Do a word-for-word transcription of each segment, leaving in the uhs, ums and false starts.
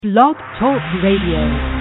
Blog Talk Radio.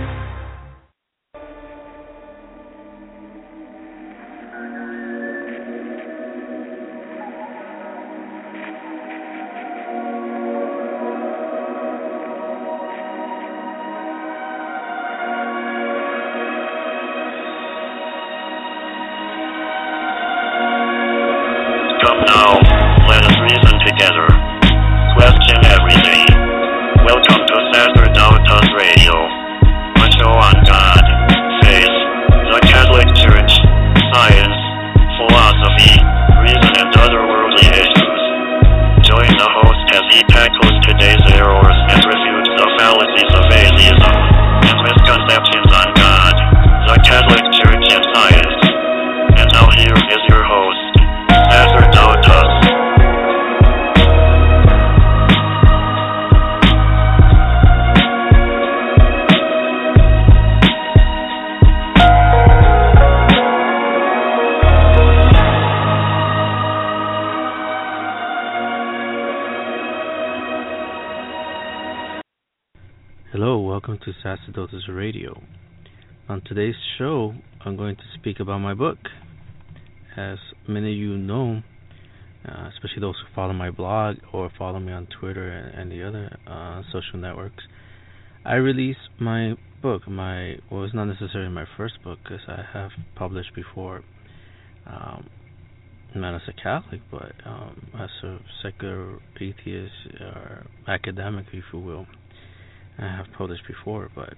To Sacerdotes Radio. On today's show, I'm going to speak about my book. As many of you know, uh, especially those who follow my blog or follow me on Twitter and, and the other uh, social networks, I released my book. My well, it's not necessarily my first book because I have published before, um, not as a Catholic, but um, as a secular atheist or academic, if you will. I have published before, but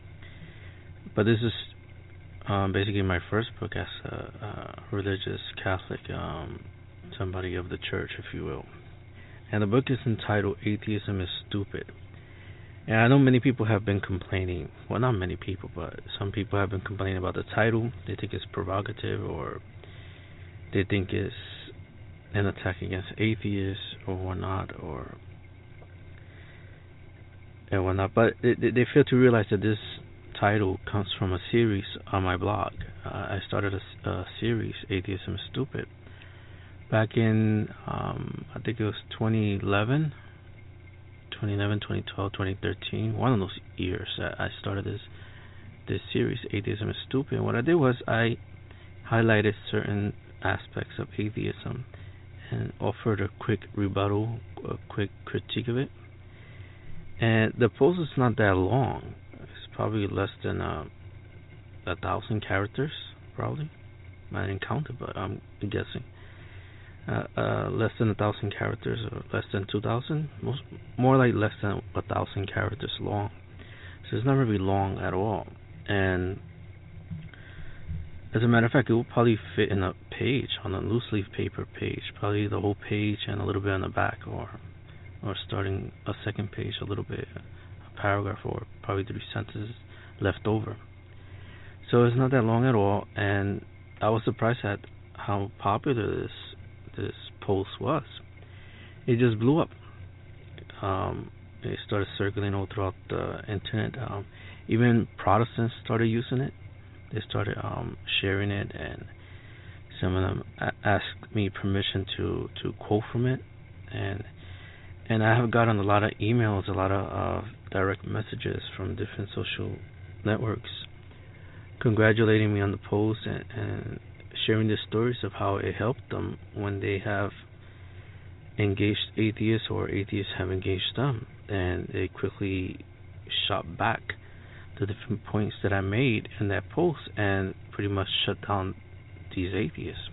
but this is um, basically my first book as a, a religious Catholic, um, somebody of the church, if you will. And the book is entitled Atheism is Stupid. And I know many people have been complaining, well, not many people, but some people have been complaining about the title. They think it's provocative, or they think it's an attack against atheists or whatnot, or and whatnot, but they, they fail to realize that this title comes from a series on my blog. Uh, I started a, a series, Atheism is Stupid, back in, um, I think it was twenty eleven, twenty eleven, twenty twelve, twenty thirteen, one of those years that I started this this series, Atheism is Stupid. And what I did was I highlighted certain aspects of atheism and offered a quick rebuttal, a quick critique of it. And the post is not that long. It's probably less than uh, a thousand characters, probably. I didn't count it, but I'm guessing. Uh, uh, less than a thousand characters, or less than two thousand. Most, more like less than a thousand characters long. So it's not really long at all. And as a matter of fact, it will probably fit in a page, on a loose leaf paper page. Probably the whole page and a little bit on the back, or or starting a second page, a little bit, a paragraph, or probably three sentences left over. So it's not that long at all, and I was surprised at how popular this this post was. It just blew up. Um, it started circling all throughout the internet. Um, even Protestants started using it. They started um, sharing it, and some of them a- asked me permission to, to quote from it, and And I have gotten a lot of emails, a lot of uh, direct messages from different social networks congratulating me on the post and, and sharing their stories of how it helped them when they have engaged atheists or atheists have engaged them. And they quickly shot back the different points that I made in that post and pretty much shut down these atheists.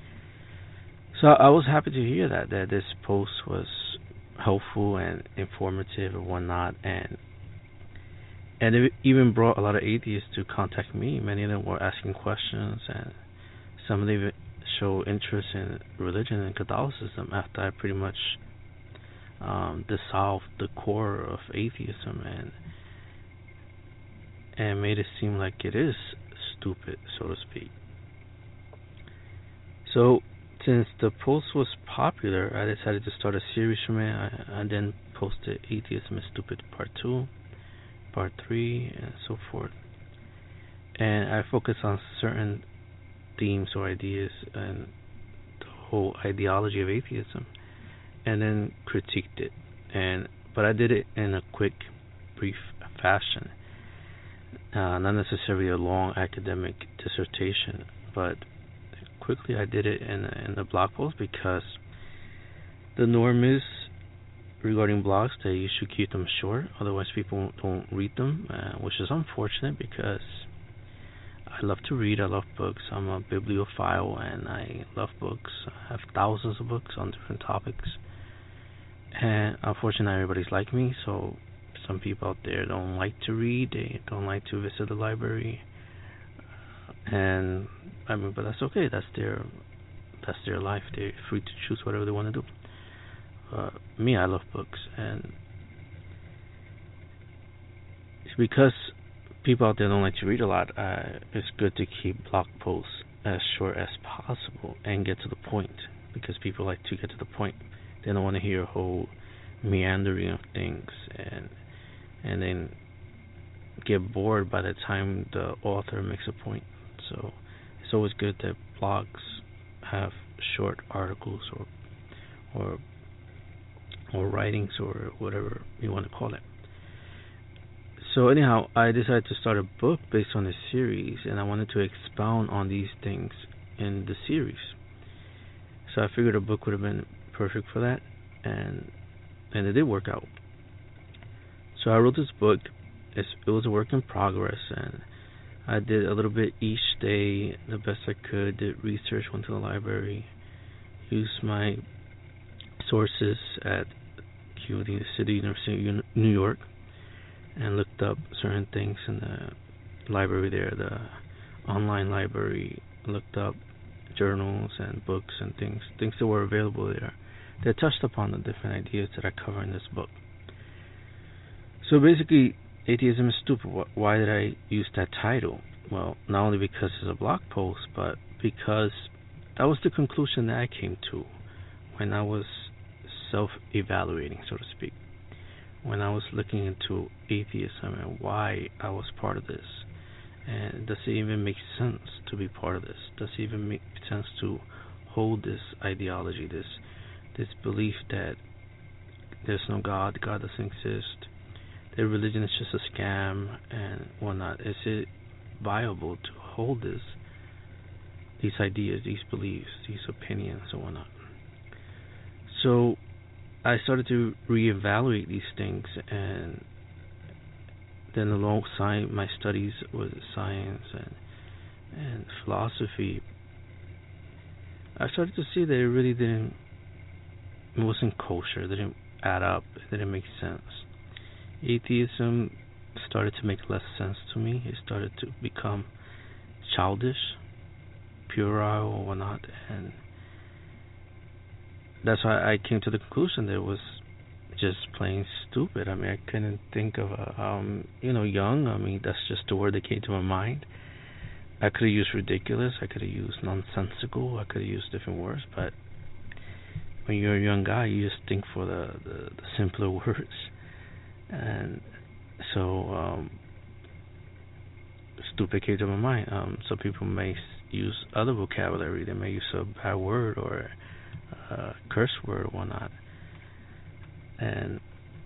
So I was happy to hear that, that this post was helpful and informative and whatnot, and and it even brought a lot of atheists to contact me. Many of them were asking questions, and some of them even show interest in religion and Catholicism after I pretty much um, dissolved the core of atheism and and made it seem like it is stupid, so to speak. So since the post was popular, I decided to start a series from it. I, I then posted Atheism is Stupid Part two, Part three, and so forth. And I focus on certain themes or ideas and the whole ideology of atheism, and then critiqued it. And but I did it in a quick, brief fashion. Uh, not necessarily a long academic dissertation, but quickly I did it in in the blog post because the norm is regarding blogs that you should keep them short, otherwise people don't read them, uh, which is unfortunate because I love to read. I love books. I'm a bibliophile and I love books. I have thousands of books on different topics. And unfortunately, everybody's like me, so some people out there don't like to read. They don't like to visit the library. And I mean, but that's okay. That's their that's their life. They're free to choose whatever they want to do. Uh, me, I love books, and it's because people out there don't like to read a lot. Uh, it's good to keep blog posts as short as possible and get to the point, because people like to get to the point. They don't want to hear a whole meandering of things and and then get bored by the time the author makes a point. So it's always good that blogs have short articles or or or writings or whatever you want to call it. So anyhow, I decided to start a book based on this series, and I wanted to expound on these things in the series. So I figured a book would have been perfect for that, and and it did work out. So I wrote this book. It's, it was a work in progress, and I did a little bit each day, the best I could. Did research, went to the library, used my sources at C U N Y, City University of New York, and looked up certain things in the library there, the online library. Looked up journals and books and things, things that were available there that touched upon the different ideas that I cover in this book. So basically, atheism is stupid. Why did I use that title? Well, not only because it's a blog post, but because that was the conclusion that I came to when I was self-evaluating, so to speak. When I was looking into atheism and why I was part of this. And does it even make sense to be part of this? Does it even make sense to hold this ideology, this this belief that there's no God, God doesn't exist, that religion is just a scam and whatnot? Is it viable to hold this, these ideas, these beliefs, these opinions and whatnot? So I started to reevaluate these things, and then alongside my studies with science and and philosophy, I started to see that it really didn't, it wasn't kosher, it didn't add up, it didn't make sense. Atheism started to make less sense to me. It started to become childish, puerile, or whatnot, and that's why I came to the conclusion that it was just plain stupid. I mean, I couldn't think of a, um, you know, young. I mean, that's just the word that came to my mind. I could have used ridiculous. I could have used nonsensical. I could have used different words. But when you're a young guy, you just think for the, the, the simpler words. And so, um, stupid came to my mind. Um, some people may use other vocabulary. They may use a bad word or a curse word or whatnot. And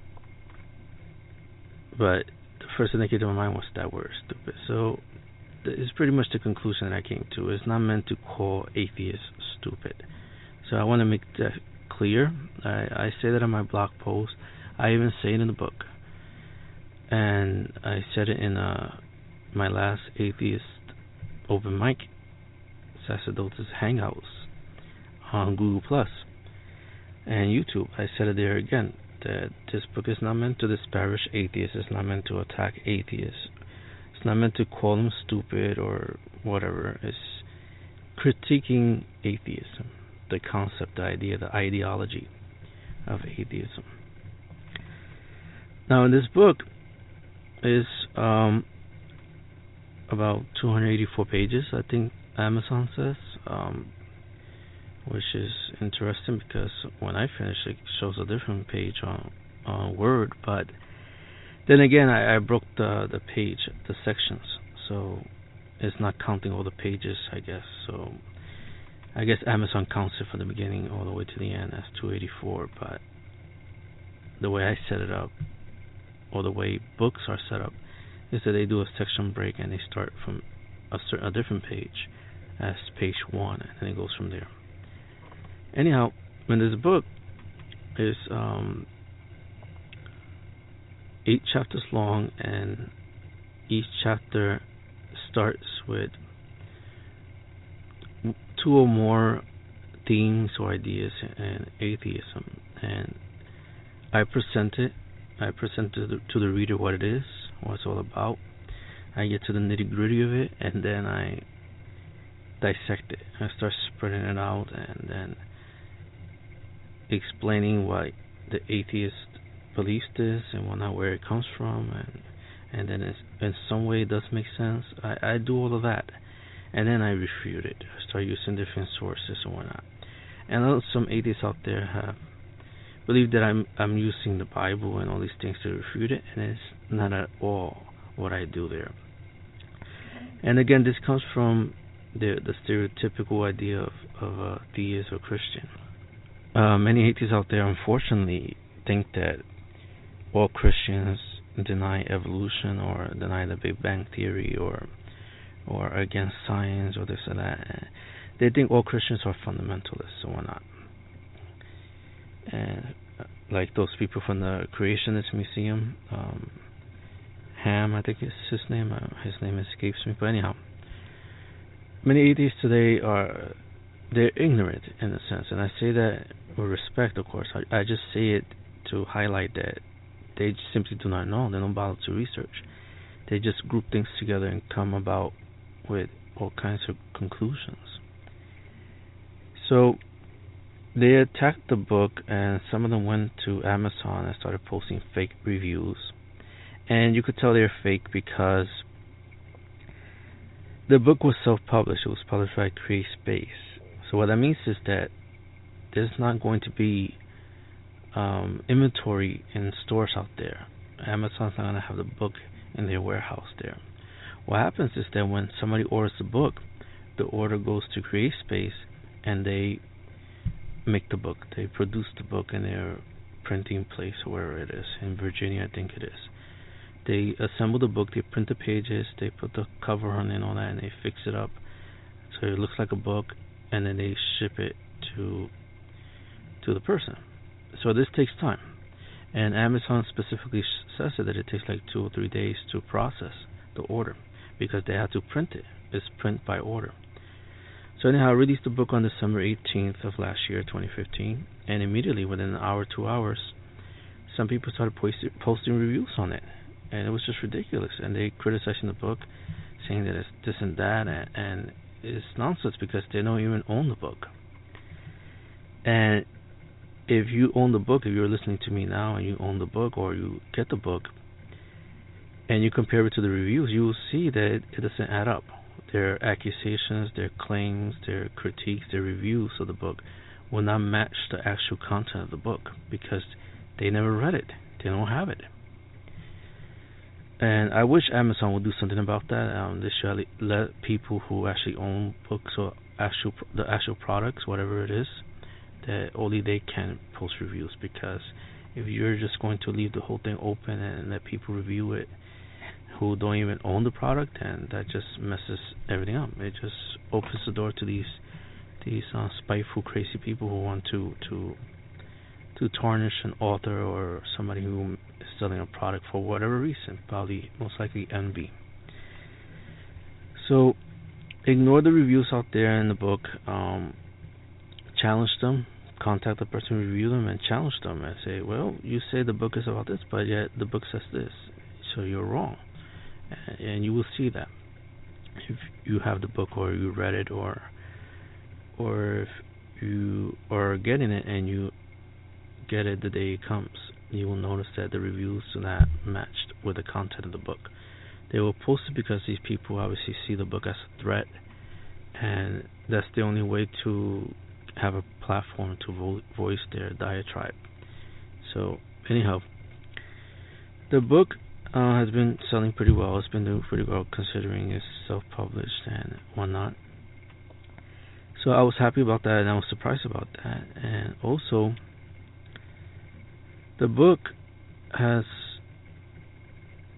but the first thing that came to my mind was that word, stupid. So it's pretty much the conclusion that I came to. It's not meant to call atheists stupid. So I want to make that clear. I, I say that in my blog post. I even say it in the book. And I said it in uh, my last atheist open mic, Sacerdotes Hangouts, on Google Plus and YouTube. I said it there again, that this book is not meant to disparage atheists. It's not meant to attack atheists. It's not meant to call them stupid or whatever. It's critiquing atheism, the concept, the idea, the ideology of atheism. Now, in this book is um, about two hundred eighty-four pages, I think Amazon says, um, which is interesting because when I finish, it shows a different page on, on Word. But then again, I, I broke the the page, the sections, so it's not counting all the pages, I guess. So I guess Amazon counts it from the beginning all the way to the end as two eighty-four. But the way I set it up or the way books are set up, is that they do a section break and they start from a, certain, a different page as page one, and then it goes from there. Anyhow, when this book is um, eight chapters long, and each chapter starts with two or more themes or ideas in atheism, and I present it. I present to the, to the reader what it is, what it's all about. I get to the nitty gritty of it, and then I dissect it. I start spreading it out, and then explaining what the atheist believes this and whatnot, where it comes from, and and then it's, in some way it does make sense. I, I do all of that, and then I refute it. I start using different sources and whatnot. And I know some atheists out there have believe that I'm I'm using the Bible and all these things to refute it, and it's not at all what I do there. And again, this comes from the the stereotypical idea of, of a theist or Christian. Uh, many atheists out there, unfortunately, think that all Christians deny evolution or deny the Big Bang Theory or or are against science or this or that. They think all Christians are fundamentalists and whatnot. And uh, like those people from the Creationist Museum, um, Ham, I think is his name. Uh, his name escapes me. But anyhow, many atheists today are they're ignorant in a sense, and I say that with respect, of course. I, I just say it to highlight that they simply do not know. They don't bother to research. They just group things together and come about with all kinds of conclusions. So they attacked the book, and some of them went to Amazon and started posting fake reviews. And you could tell they're fake because the book was self-published. It was published by CreateSpace. So what that means is that there's not going to be um, inventory in stores out there. Amazon's not going to have the book in their warehouse there. What happens is that when somebody orders the book, the order goes to CreateSpace, and they make the book. They produce the book in their printing place, wherever it is. In Virginia, I think it is. They assemble the book, they print the pages, they put the cover on it and all that, and they fix it up so it looks like a book, and then they ship it to to the person. So this takes time. And Amazon specifically says that it takes like two or three days to process the order because they have to print it. It's print by order. So anyhow, I released the book on December eighteenth of last year, twenty fifteen, and immediately within an hour, two hours, some people started post- posting reviews on it, and it was just ridiculous. And they criticizing the book, saying that it's this and that, and, and it's nonsense because they don't even own the book. And if you own the book, if you're listening to me now and you own the book or you get the book, and you compare it to the reviews, you will see that it, it doesn't add up. Their accusations, their claims, their critiques, their reviews of the book will not match the actual content of the book because they never read it. They don't have it. And I wish Amazon would do something about that. Um, they should let people who actually own books or actual the actual products, whatever it is, that only they can post reviews. Because if you're just going to leave the whole thing open and let people review it who don't even own the product, and that just messes everything up. It just opens the door to these these uh, spiteful, crazy people who want to to to tarnish an author or somebody who is selling a product for whatever reason, probably most likely envy. So ignore the reviews out there in the book. Um, challenge them. Contact the person who reviewed them and challenge them and say, well, you say the book is about this, but yet the book says this, so you're wrong. And you will see that if you have the book or you read it, or or if you are getting it and you get it the day it comes, you will notice that the reviews do not match with the content of the book. They will post it because these people obviously see the book as a threat, and that's the only way to have a platform to vo- voice their diatribe. So anyhow, the book Uh, has been selling pretty well. It's been doing pretty well considering it's self-published and whatnot. So I was happy about that, and I was surprised about that. And also, the book has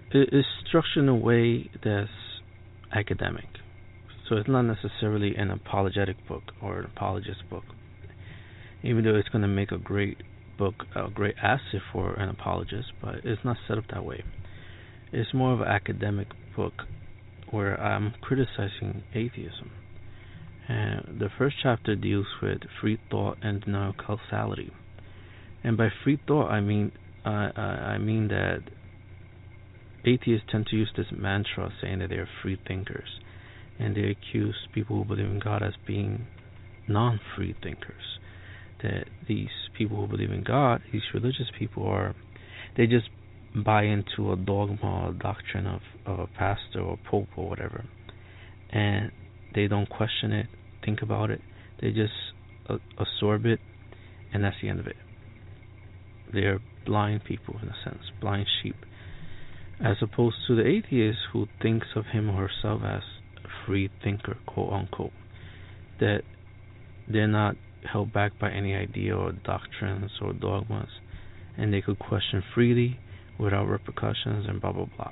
it, it's structured in a way that's academic. So it's not necessarily an apologetic book or an apologist book, even though it's going to make a great book, a great asset for an apologist, but it's not set up that way. It's more of an academic book where I'm criticizing atheism. And the first chapter deals with free thought and denial causality. And by free thought, I mean uh, I mean that atheists tend to use this mantra saying that they are free thinkers, and they accuse people who believe in God as being non-free thinkers. That these people who believe in God, these religious people, are they just buy into a dogma or doctrine of, of a pastor or pope or whatever, and they don't question it, think about it. They just uh, absorb it, and that's the end of it. They're blind people, in a sense, blind sheep, as opposed to the atheist who thinks of him or herself as a free thinker, quote unquote, that they're not held back by any idea or doctrines or dogmas, and they could question freely without repercussions and blah blah blah.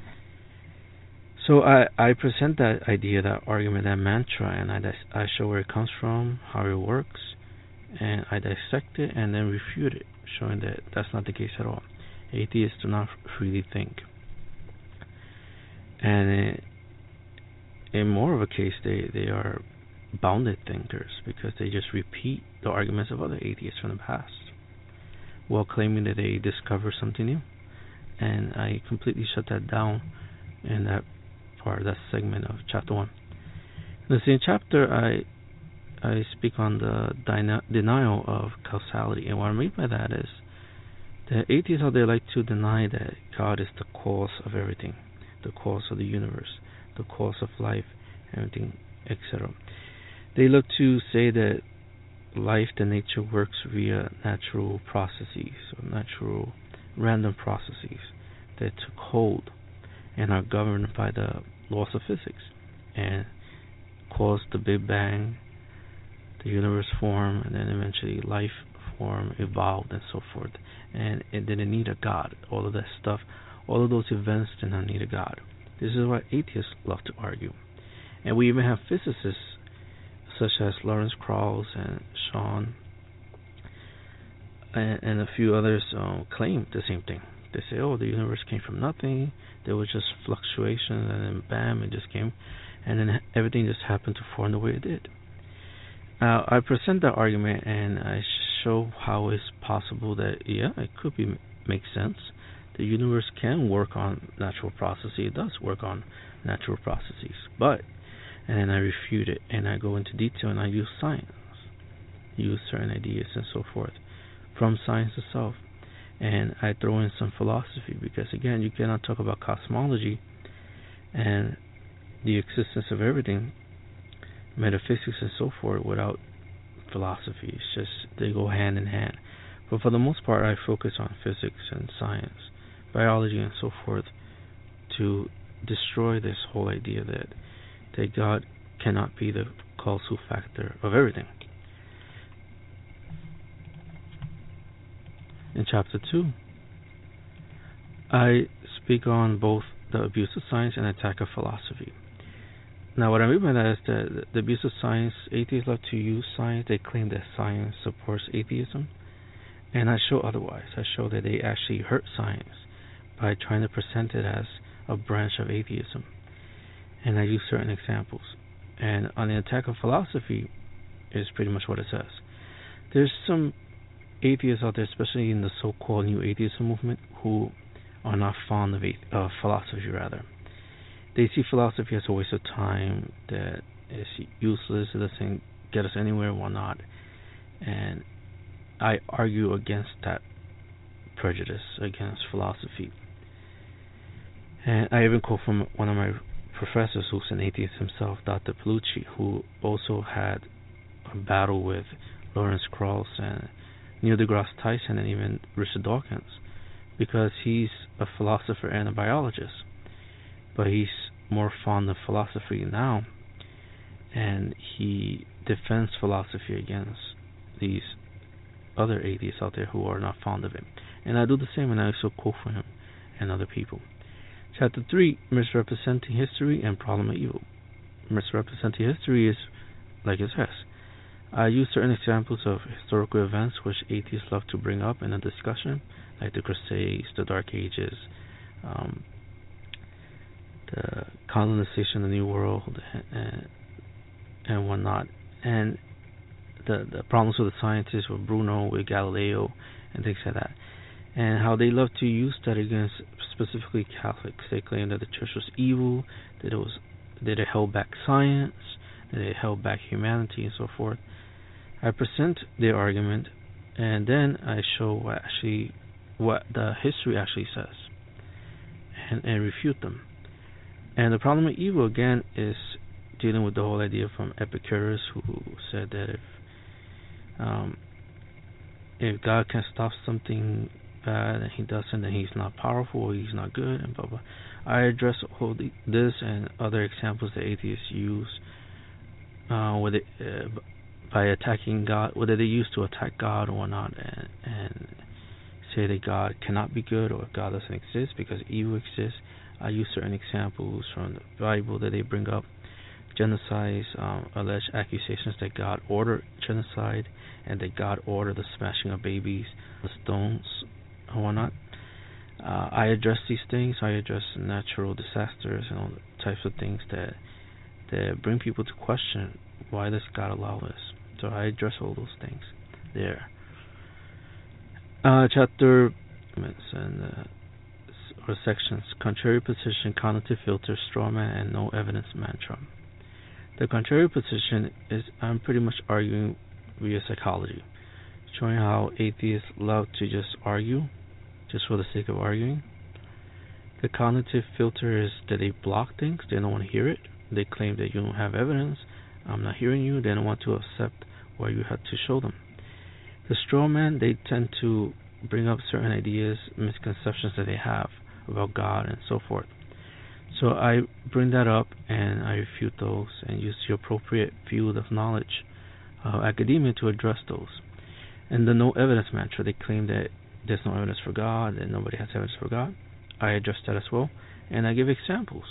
So I, I present that idea, that argument, that mantra, and I, I show where it comes from, how it works, and I dissect it and then refute it, showing that that's not the case at all. Atheists do not freely think. And it, in more of a case, they, they are bounded thinkers, because they just repeat the arguments of other atheists from the past while claiming that they discover something new. And I completely shut that down in that part, that segment of chapter one. In the same chapter, I I speak on the deni- denial of causality, and what I mean by that is that atheists out there like to deny that God is the cause of everything, the cause of the universe, the cause of life, everything, et cetera. They look to say that life, the nature, works via natural processes, or natural random processes that took hold and are governed by the laws of physics and caused the Big Bang, the universe form, and then eventually life form, evolved, and so forth. And it didn't need a God. All of that stuff, all of those events did not need a God. This is what atheists love to argue. And we even have physicists such as Lawrence Krauss and Sean and, and a few others um, claim the same thing. They say, oh, the universe came from nothing, there was just fluctuations, and then bam, it just came, and then everything just happened to form the way it did. Now, I present that argument, and I show how it's possible that, yeah, it could be make sense. The universe can work on natural processes. It does work on natural processes. But, and then I refute it, and I go into detail, and I use science, use certain ideas and so forth from science itself. And I throw in some philosophy, because again, you cannot talk about cosmology and the existence of everything, metaphysics and so forth, without philosophy. It's just, they go hand in hand. But for the most part, I focus on physics and science, biology and so forth, to destroy this whole idea that that God cannot be the causal factor of everything. In chapter two, I speak on both the abuse of science and attack of philosophy. Now, what I mean by that is that the abuse of science, atheists love to use science. They claim that science supports atheism, and I show otherwise. I show that they actually hurt science by trying to present it as a branch of atheism, and I use certain examples. And on the attack of philosophy is pretty much what it says. There's some atheists out there, especially in the so-called new atheism movement, who are not fond of uh, philosophy. Rather, they see philosophy as a waste of time, that it's useless, it doesn't get us anywhere, whatnot. And I argue against that prejudice against philosophy. And I even quote from one of my professors who's an atheist himself, Doctor Palucci, who also had a battle with Lawrence Krauss and Neil deGrasse Tyson and even Richard Dawkins, because he's a philosopher and a biologist, but he's more fond of philosophy now, and he defends philosophy against these other atheists out there who are not fond of it. And I do the same, and I also quote from him and other people. Chapter three, misrepresenting history and problem of evil. Misrepresenting history is, like it says, I use certain examples of historical events which atheists love to bring up in a discussion, like the Crusades, the Dark Ages, um, the colonization of the New World, and, and whatnot, and the the problems with the scientists, with Bruno, with Galileo, and things like that, and how they love to use that against specifically Catholics. They claim that the church was evil, that it was that it held back science, that it held back humanity, and so forth. I present their argument, and then I show what actually what the history actually says, and, and refute them. And the problem of evil again is dealing with the whole idea from Epicurus, who said that if um, if God can stop something bad and He doesn't, then He's not powerful, or He's not good, and blah blah. I address all the, this and other examples that atheists use, uh, whether uh, by attacking God, whether they used to attack God or not, and, and say that God cannot be good or God doesn't exist because evil exists. I use certain examples from the Bible that they bring up, genocides, um, alleged accusations that God ordered genocide and that God ordered the smashing of babies, the stones, and whatnot. Uh, I address these things. I address natural disasters and all the types of things that that bring people to question, why does God allow this? So I address all those things there. Uh, chapter and uh, or sections: contrary position, cognitive filter, straw man, and no evidence mantra. The contrary position is I'm pretty much arguing via psychology, showing how atheists love to just argue, just for the sake of arguing. The cognitive filter is that they block things; they don't want to hear it. They claim that you don't have evidence. I'm not hearing you. They don't want to accept what you have to show them. The straw man, they tend to bring up certain ideas, misconceptions that they have about God and so forth. So I bring that up and I refute those and use the appropriate field of knowledge, uh, academia, to address those. And the no evidence mantra, they claim that there's no evidence for God, that nobody has evidence for God. I address that as well, and I give examples.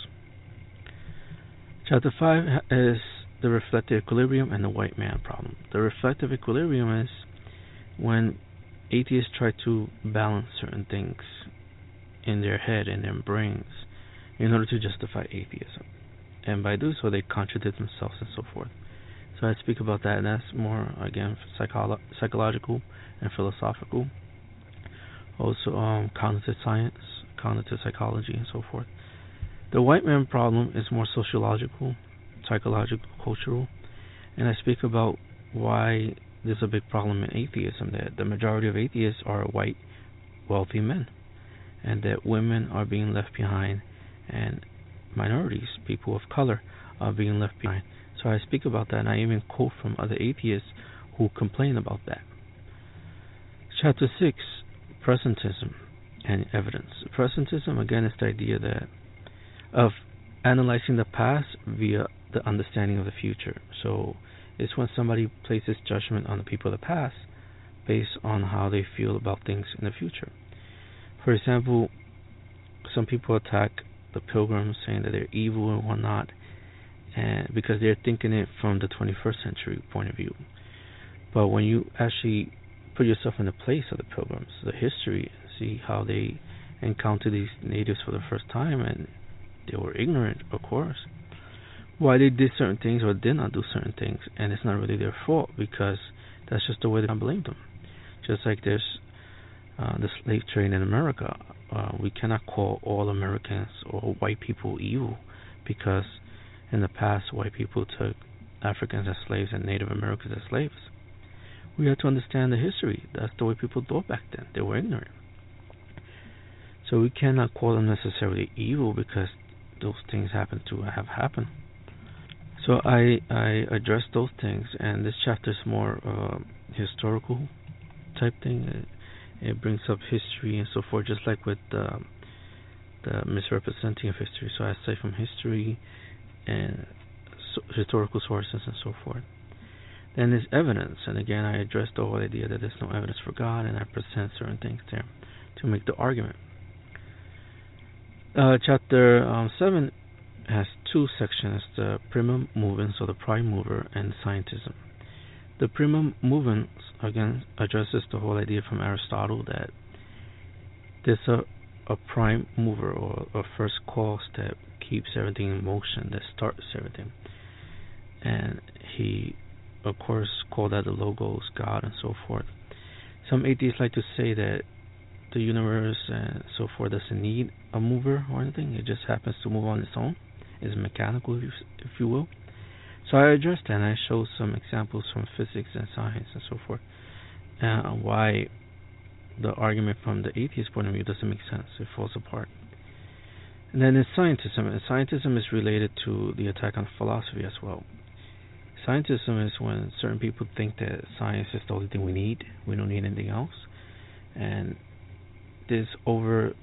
Chapter five is the reflective equilibrium and the white man problem. The reflective equilibrium is when atheists try to balance certain things in their head and their brains in order to justify atheism. And by doing so, they contradict themselves and so forth. So I speak about that, and that's more, again, psycholo- psychological and philosophical. Also, um, cognitive science, cognitive psychology, and so forth. The white man problem is more sociological, psychological, cultural, and I speak about why there's a big problem in atheism, that the majority of atheists are white, wealthy men, and that women are being left behind, and minorities, people of color, are being left behind. So I speak about that, and I even quote from other atheists who complain about that. Chapter six, presentism and evidence. Presentism, again, is the idea that of analyzing the past via the understanding of the future. So it's when somebody places judgment on the people of the past based on how they feel about things in the future. For example, some people attack the pilgrims, saying that they're evil and whatnot, and because they're thinking it from the twenty-first century point of view. But when you actually put yourself in the place of the pilgrims, the history, see how they encountered these natives for the first time, and they were ignorant, of course, why they did certain things or did not do certain things, and it's not really their fault, because that's just the way they don't blame them. Just like there's uh, the slave trade in America, uh, we cannot call all Americans or white people evil, because in the past white people took Africans as slaves and Native Americans as slaves. We have to understand the history. That's the way people thought back then. They were ignorant. So we cannot call them necessarily evil because those things happen to have happened. So I I address those things, and this chapter is more uh, historical type thing. It, it brings up history and so forth, just like with uh, the misrepresenting of history. So I say from history and so, historical sources and so forth. Then there's evidence, and again I address the whole idea that there's no evidence for God, and I present certain things there to make the argument. Uh, chapter um, seven has two sections: the prima movens, or the prime mover, and scientism. The prima movens again addresses the whole idea from Aristotle that there's a, a prime mover, or a first cause that keeps everything in motion, that starts everything. And he, of course, called that the Logos, God, and so forth. Some atheists like to say that the universe and so forth doesn't need a mover or anything. It just happens to move on its own. It's mechanical, if you, if you will. So I addressed that, and I showed some examples from physics and science and so forth, uh, why the argument from the atheist point of view doesn't make sense. It falls apart. And then in scientism, and scientism is related to the attack on philosophy as well. Scientism is when certain people think that science is the only thing we need. We don't need anything else. And this over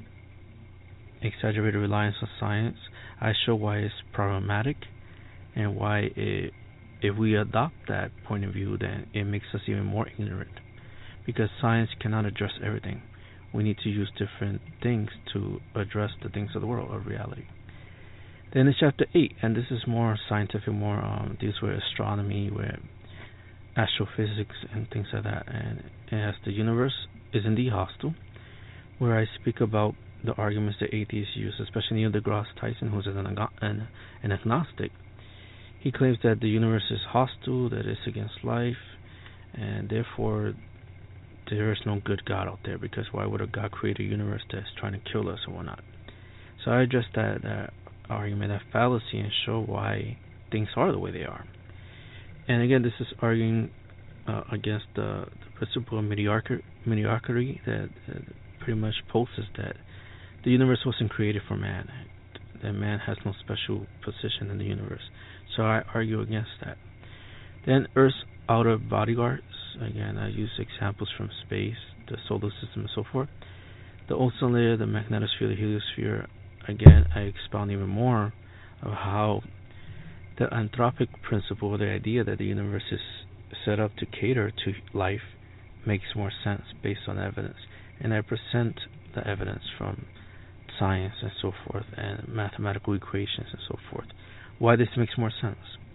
exaggerated reliance on science, I show why it's problematic, and why it, if we adopt that point of view, then it makes us even more ignorant. Because science cannot address everything. We need to use different things to address the things of the world, of reality. Then in chapter eight, and this is more scientific, more um, deals with astronomy, with astrophysics and things like that. And it has the universe is indeed hostile, where I speak about the arguments that atheists use, especially Neil deGrasse Tyson, who's an, an, an agnostic. He claims that the universe is hostile, that it's against life, and therefore there is no good God out there, because why would a God create a universe that's trying to kill us or whatnot? So I address that, that argument, that fallacy, and show why things are the way they are. And again, this is arguing uh, against the, the principle of mediocrity, mediocrity that uh, pretty much poses that the universe wasn't created for man, that man has no special position in the universe. So I argue against that. Then Earth's outer bodyguards, again, I use examples from space, the solar system, and so forth. The ozone layer, the magnetosphere, the heliosphere, again, I expound even more of how the anthropic principle, the idea that the universe is set up to cater to life, makes more sense based on evidence. And I present the evidence from science and so forth, and mathematical equations and so forth, why this makes more sense.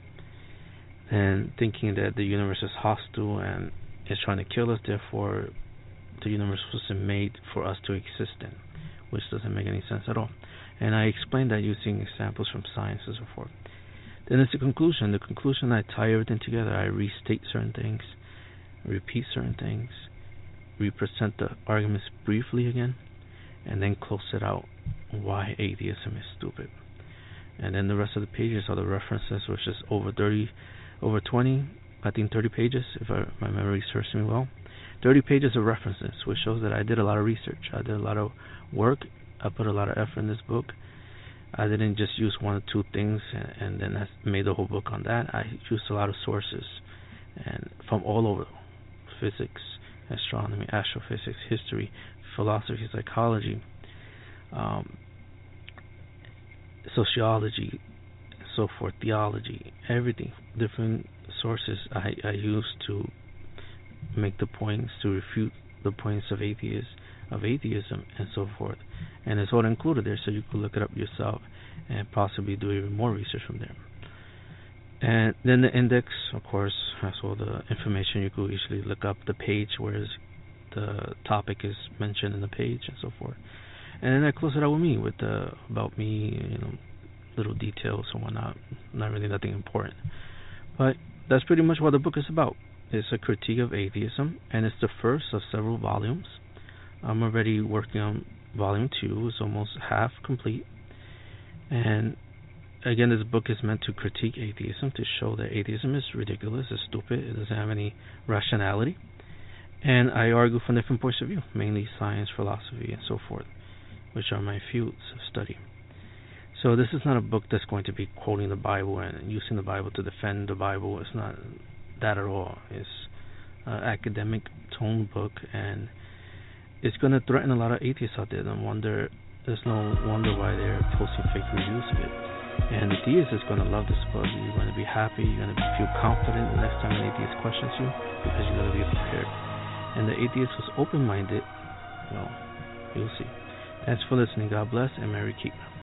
And thinking that the universe is hostile and is trying to kill us, therefore the universe wasn't made for us to exist in, which doesn't make any sense at all. And I explain that using examples from science and so forth. Then it's the conclusion. The conclusion, I tie everything together. I restate certain things, repeat certain things, represent the arguments briefly again, and then close it out why atheism is stupid. And then the rest of the pages are the references, which is over thirty, over twenty, I think thirty pages, if I, my memory serves me well. thirty pages of references, which shows that I did a lot of research. I did a lot of work. I put a lot of effort in this book. I didn't just use one or two things and, and then I made the whole book on that. I used a lot of sources, and from all over: physics, astronomy, astrophysics, history, philosophy, psychology, um, sociology, so forth, theology, everything, different sources I, I use to make the points, to refute the points of atheism, of atheism and so forth. And it's all included there, so you can look it up yourself and possibly do even more research from there. And then the index, of course, has all the information. You could easily look up the page where the topic is mentioned in the page and so forth. And then I close it out with me, with the about me, you know, little details and whatnot. Not really nothing important. But that's pretty much what the book is about. It's a critique of atheism, and it's the first of several volumes. I'm already working on volume two. It's almost half complete. And again, this book is meant to critique atheism, to show that atheism is ridiculous, it's stupid, it doesn't have any rationality. And I argue from different points of view, mainly science, philosophy, and so forth, which are my fields of study. So this is not a book that's going to be quoting the Bible and using the Bible to defend the Bible. It's not that at all. It's an academic tone book, and it's going to threaten a lot of atheists out there. No wonder, there's no wonder why they're posting fake reviews of it. And the theist is going to love this book. You're going to be happy. You're going to feel confident the next time an atheist questions you, because you're going to be prepared. And the atheist was open-minded. Well, you'll see. Thanks for listening. God bless and Mary keep.